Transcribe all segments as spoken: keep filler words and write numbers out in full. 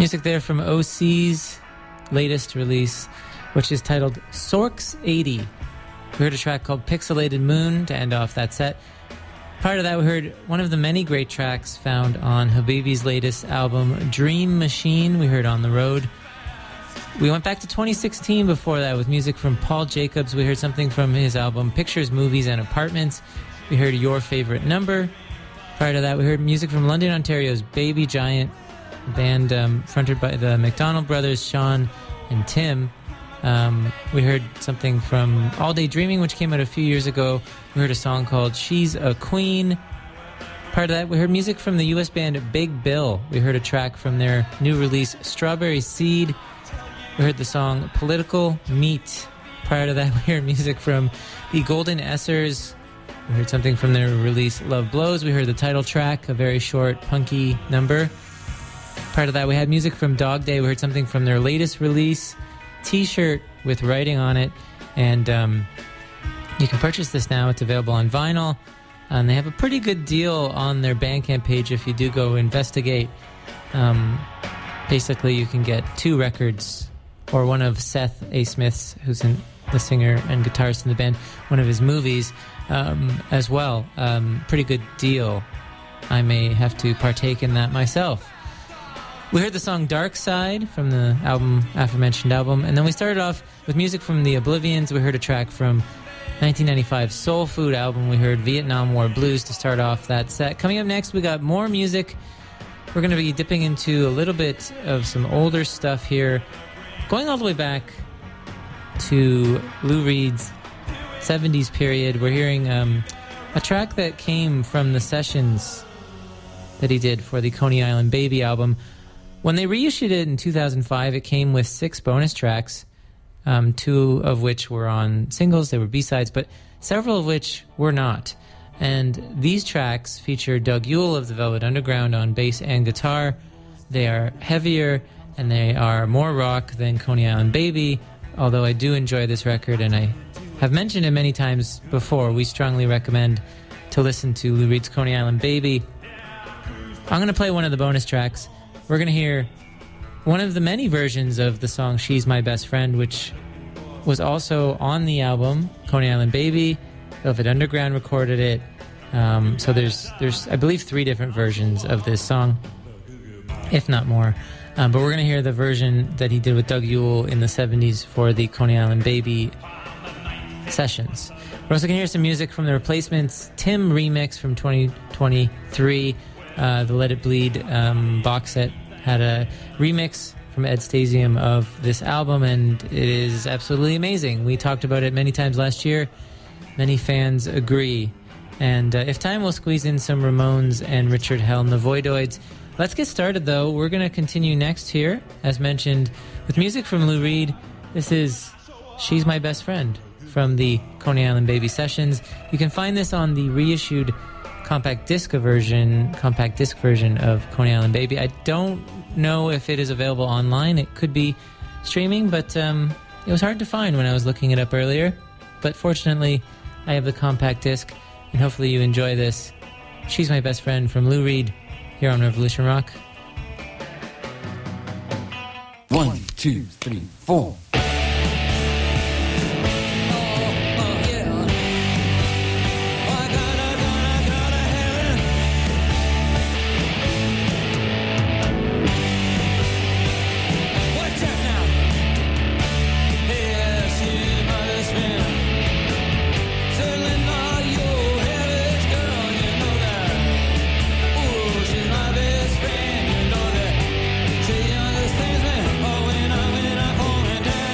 Music there from O C's latest release, which is titled Sorks eighty. We heard a track called Pixelated Moon to end off that set. Prior to that, we heard one of the many great tracks found on Habibi's latest album, Dream Machine. We heard On the Road. We went back to twenty sixteen before that with music from Paul Jacobs. We heard something from his album, Pictures, Movies, and Apartments. We heard Your Favorite Number. Prior to that, we heard music from London, Ontario's Baby Giant, band um, fronted by the McDonald brothers, Sean and Tim. Um, we heard something from All Day Dreaming, which came out a few years ago. We heard a song called She's a Queen. Prior to that, we heard music from the U S band Big Bill. We heard a track from their new release, Strawberry Seed. We heard the song Political Meat. Prior to that, we heard music from the Golden Essers. We heard something from their release, Love Blows. We heard the title track, a very short, punky number. Prior to that, we had music from Dog Day. We heard something from their latest release, T-shirt with writing on it. And um, you can purchase this now. It's available on vinyl. And they have a pretty good deal on their Bandcamp page if you do go investigate. Um, basically, you can get two records, or one of Seth A. Smith's, who's in, the singer and guitarist in the band, one of his movies um, as well. Um, pretty good deal. I may have to partake in that myself. We heard the song Dark Side from the album, aforementioned album, and then we started off with music from the Oblivions. We heard a track from nineteen ninety-five's Soul Food album. We heard Vietnam War Blues to start off that set. Coming up next, we got more music. We're going to be dipping into a little bit of some older stuff here, going all the way back to Lou Reed's seventies period. We're hearing um, a track that came from the sessions that he did for the Coney Island Baby album. When they reissued it in two thousand five, it came with six bonus tracks, um, two of which were on singles. They were B-sides, but several of which were not. And these tracks feature Doug Yule of the Velvet Underground on bass and guitar. They are heavier and they are more rock than Coney Island Baby, although I do enjoy this record, and I have mentioned it many times before. We strongly recommend to listen to Lou Reed's Coney Island Baby. I'm going to play one of the bonus tracks. We're going to hear one of the many versions of the song She's My Best Friend, which was also on the album Coney Island Baby. Velvet Underground recorded it. Um, so there's, there's, I believe, three different versions of this song, if not more. Um, but we're going to hear the version that he did with Doug Yule in the seventies for the Coney Island Baby sessions. We're also going to hear some music from the Replacements Tim remix from twenty twenty-three. Uh, the Let It Bleed um, box set had a remix from Ed Stasium of this album, and it is absolutely amazing. We talked about it many times last year. Many fans agree. And uh, if time, we'll squeeze in some Ramones and Richard Hell and the Voidoids. Let's get started, though. We're going to continue next here, as mentioned, with music from Lou Reed. This is She's My Best Friend from the Coney Island Baby sessions. You can find this on the reissued compact disc version, compact disc version of Coney Island Baby. I don't know if it is available online. It could be streaming, but um, it was hard to find when I was looking it up earlier. But fortunately, I have the compact disc, and hopefully you enjoy this. She's My Best Friend from Lou Reed here on Revolution Rock. One, two, three, four. Things, man. Oh, when I'm in a home and down.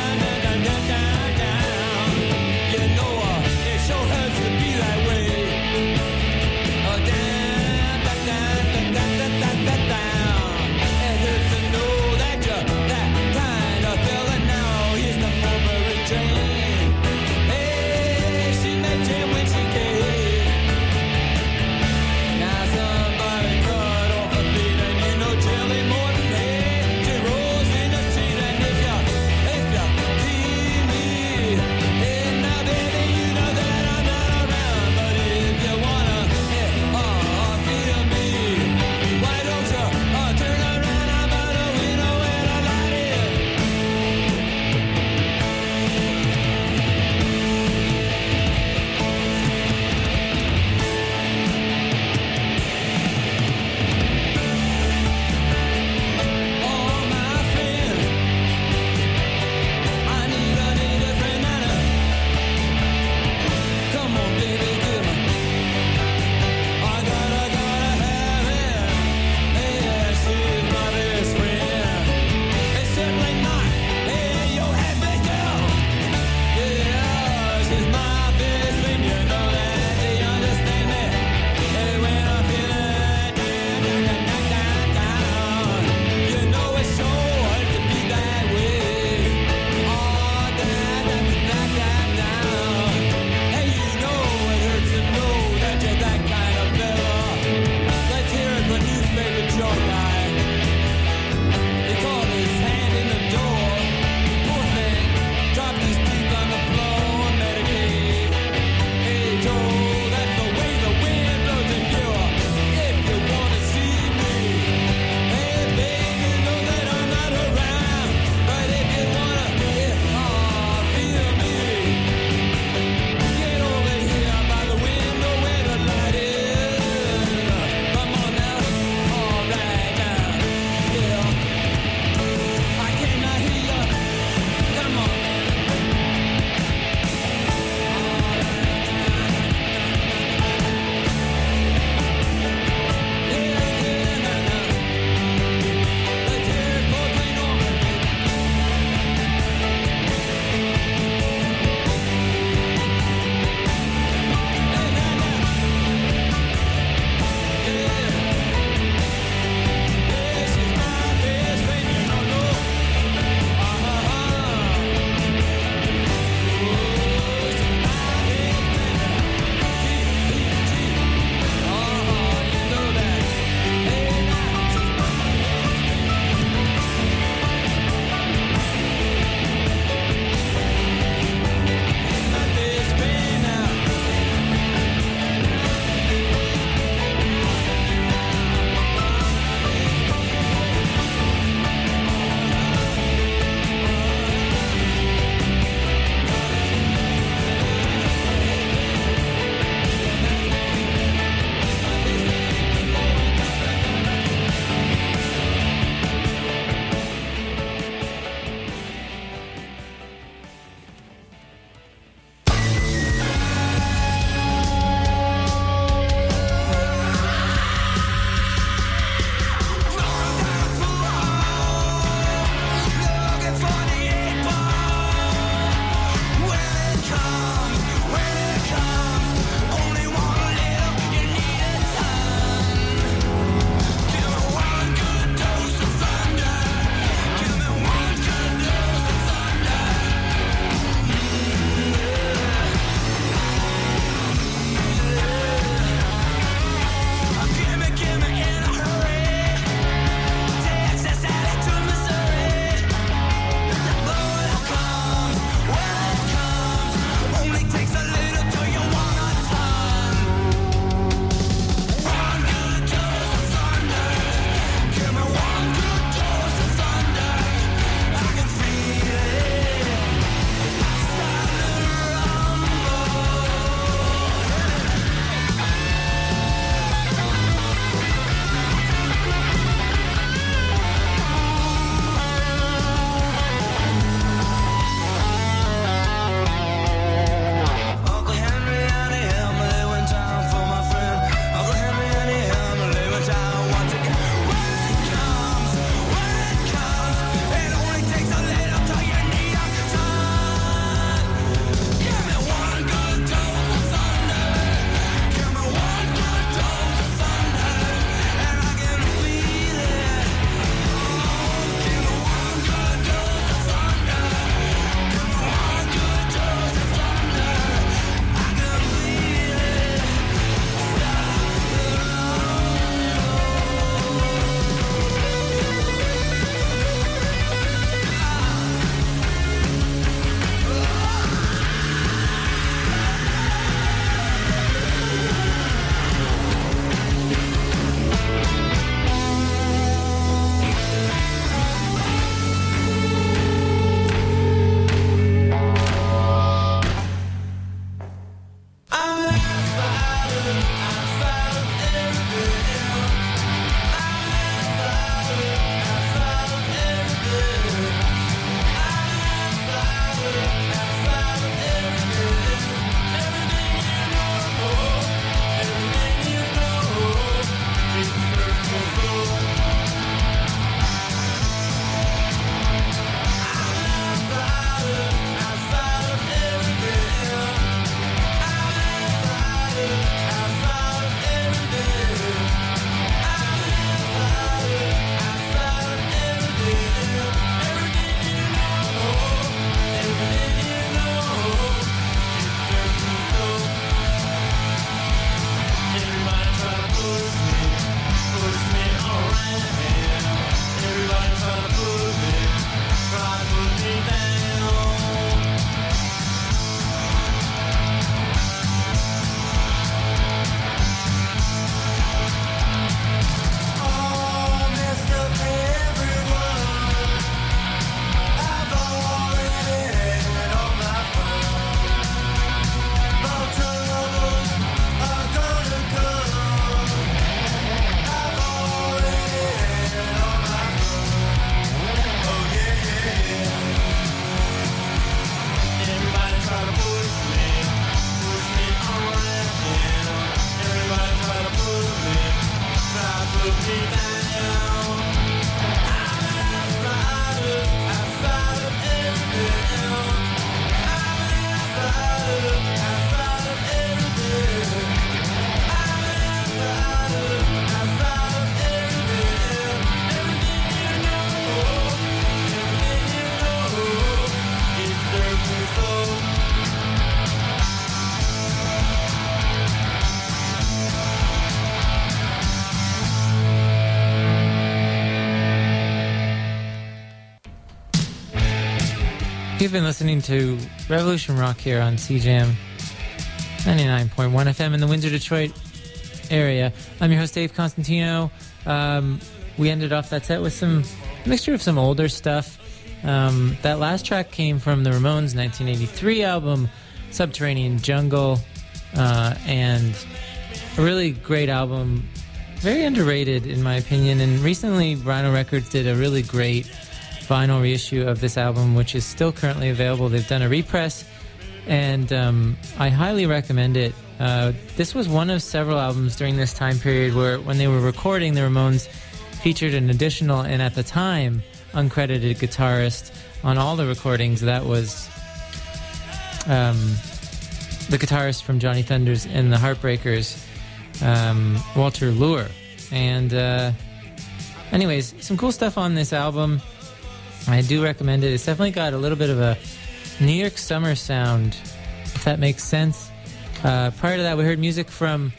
You've been listening to Revolution Rock here on C J M ninety-nine point one F M in the Windsor, Detroit area. I'm your host, Dave Constantino. Um, we ended off that set with some mixture of some older stuff. Um, that last track came from the Ramones' nineteen eighty-three album, Subterranean Jungle, uh, and a really great album, very underrated in my opinion. And recently, Rhino Records did a really great vinyl reissue of this album, which is still currently available. They've done a repress, and um, I highly recommend it. Uh, this was one of several albums during this time period where, when they were recording, the Ramones featured an additional, and at the time, uncredited guitarist on all the recordings. That was um, the guitarist from Johnny Thunders and the Heartbreakers, um, Walter Lure. And uh, anyways, some cool stuff on this album. I do recommend it. It's definitely got a little bit of a New York summer sound, if that makes sense. Uh, prior to that, we heard music from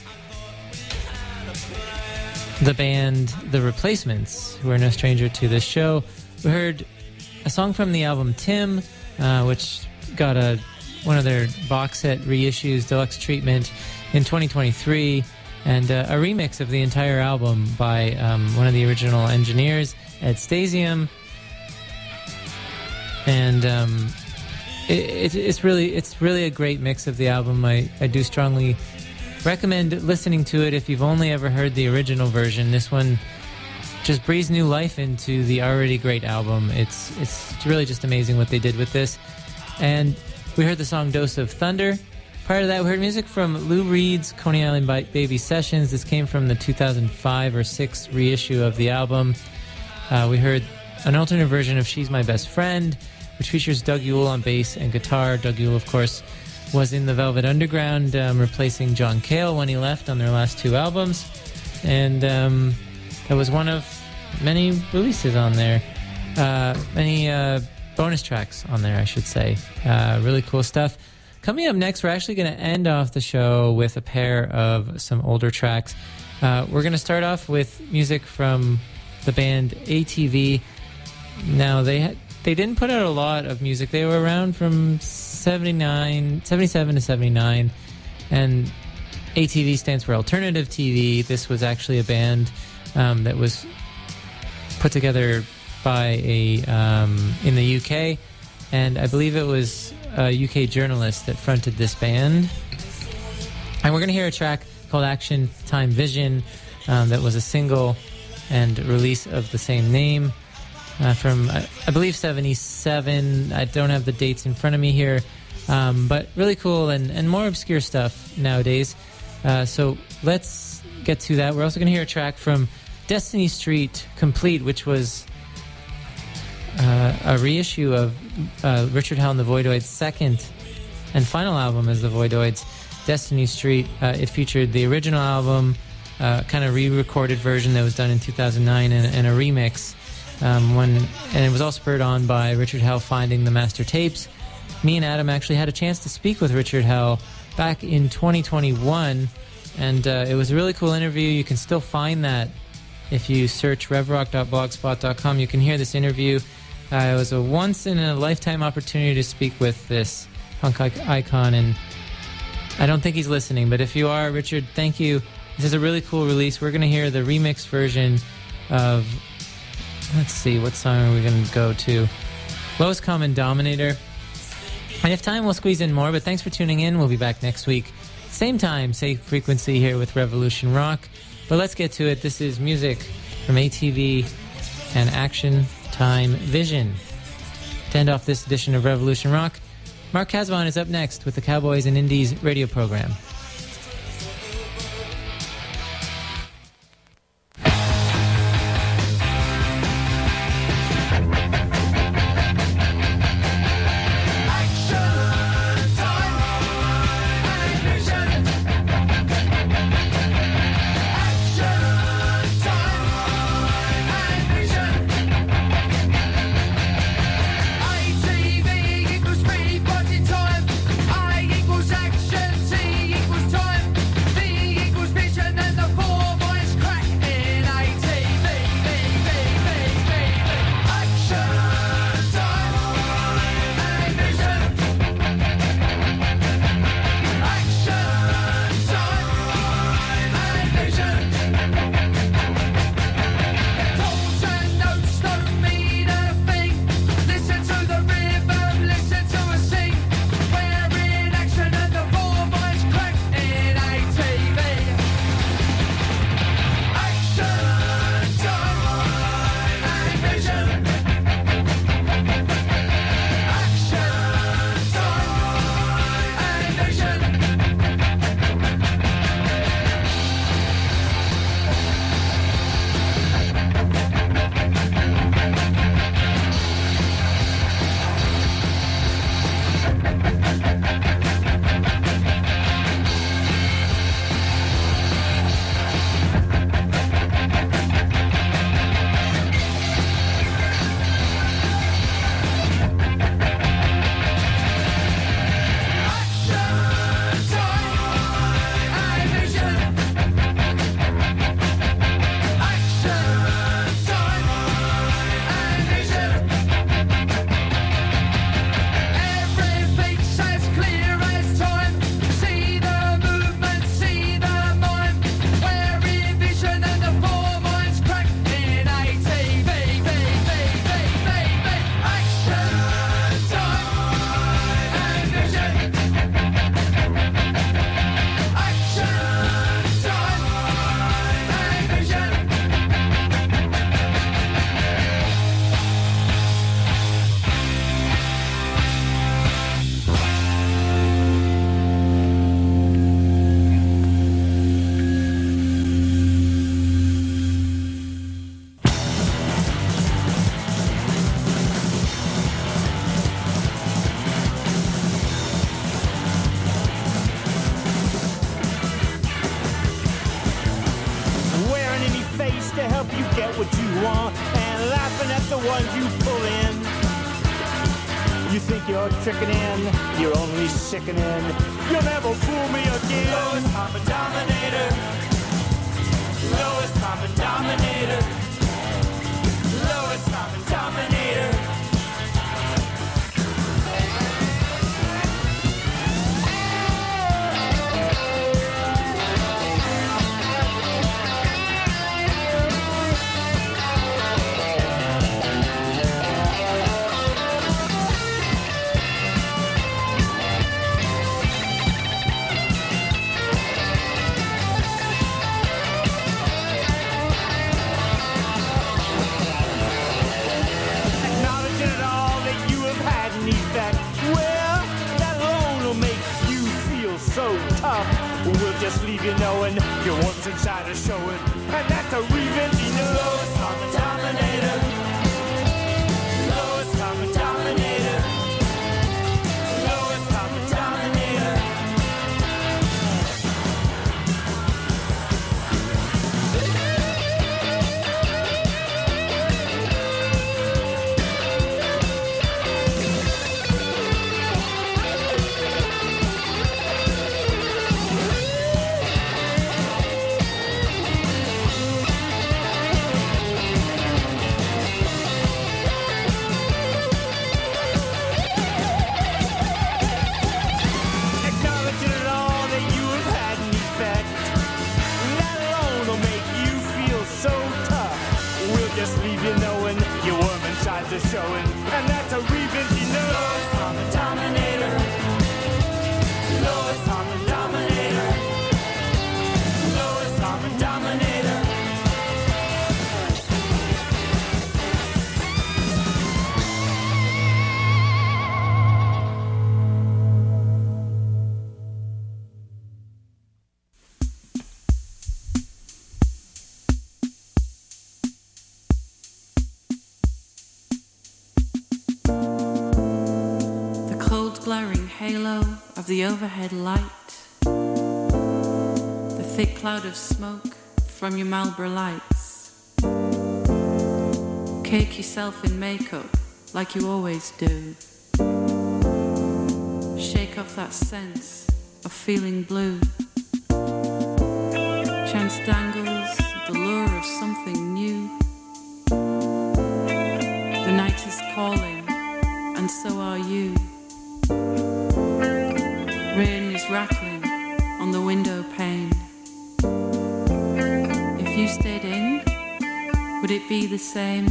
the band The Replacements, who are no stranger to this show. We heard a song from the album Tim, uh, which got a one of their box set reissues, deluxe treatment, in twenty twenty-three, and uh, a remix of the entire album by um, one of the original engineers, Ed Stasium. And um, it, it, it's really it's really a great mix of the album. I, I do strongly recommend listening to it if you've only ever heard the original version. This one just breathes new life into the already great album. It's it's really just amazing what they did with this. And we heard the song Dose of Thunder. Prior to that, we heard music from Lou Reed's Coney Island Baby Sessions. This came from the two thousand five or six reissue of the album. Uh, we heard an alternate version of She's My Best Friend, which features Doug Yule on bass and guitar. Doug Yule, of course, was in the Velvet Underground, um, replacing John Cale when he left on their last two albums. And um, that was one of many releases on there. Uh, many uh, bonus tracks on there, I should say. Uh, really cool stuff. Coming up next, we're actually going to end off the show with a pair of some older tracks. Uh, we're going to start off with music from the band A T V. Now, they had, they didn't put out a lot of music. They were around from seventy-nine, seventy-seven to seventy-nine, and A T V stands for Alternative T V. This was actually a band um, that was put together by a um, in the U K, and I believe it was a U K journalist that fronted this band. And we're going to hear a track called Action Time Vision um, that was a single and release of the same name. Uh, from, I, I believe, seventy-seven. I don't have the dates in front of me here, um, but really cool and, and more obscure stuff nowadays. Uh, so let's get to that. We're also going to hear a track from Destiny Street Complete, which was uh, a reissue of uh, Richard Hell and the Voidoids' second and final album as the Voidoids, Destiny Street. Uh, it featured the original album, uh, kind of re-recorded version that was done in two thousand nine, and, and a remix. Um, when and it was all spurred on by Richard Hell finding the master tapes. Me and Adam actually had a chance to speak with Richard Hell back in twenty twenty-one, and uh, it was a really cool interview. You can still find that if you search rev rock dot blogspot dot com. You can hear this interview. Uh, it was a once-in-a-lifetime opportunity to speak with this punk icon, and I don't think he's listening, but if you are, Richard, thank you. This is a really cool release. We're going to hear the remix version of... Let's see, what song are we going to go to? Lowest Common Dominator. And if time, we'll squeeze in more, but thanks for tuning in. We'll be back next week. Same time, same frequency here with Revolution Rock. But let's get to it. This is music from A T V and Action Time Vision. To end off this edition of Revolution Rock, Mark Casavant is up next with the Cowboys and Indies radio program. A T V equals speed, body time. I equals action. T get what you want and laughing at the ones you pull in. You think you're tricking in, you're only sickening. You'll never fool me again. Lowest common dominator. Lowest common dominator. Lowest common dominator. So tough, we'll just leave you knowing your worms inside are showing, and that's a revenge you know. Lowest common dominator. Lowest common dominator. Lowest common dominator. Just leave you knowing your worm insides are showing, and that's a revenge you know. Lowest common dominator. Lowest common dominator. Lowest common dominator. Glaring halo of the overhead light, the thick cloud of smoke from your Marlboro lights. Cake yourself in makeup like you always do. Shake off that sense of feeling blue. Chance dangles the lure of something new. The night is calling, and so are you. Rain is rattling on the window pane. If you stayed in, would it be the same?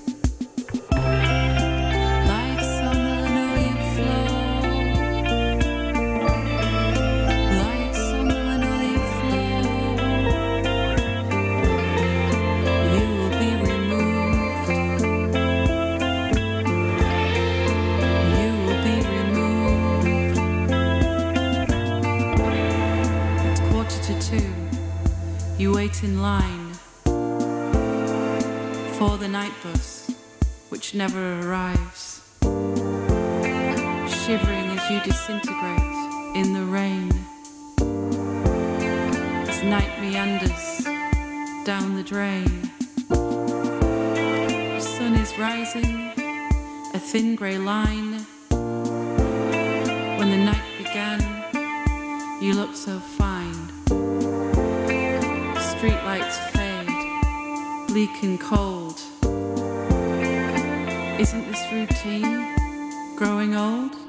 Lights on the linoleum floor. Lights on the linoleum floor. You will be removed. You will be removed. To two, you wait in line for the night bus, which never arrives, shivering as you disintegrate in the rain, as night meanders down the drain. The sun is rising, a thin grey line. When the night began, you looked so fine. Streetlights fade, bleak and cold. Isn't this routine growing old?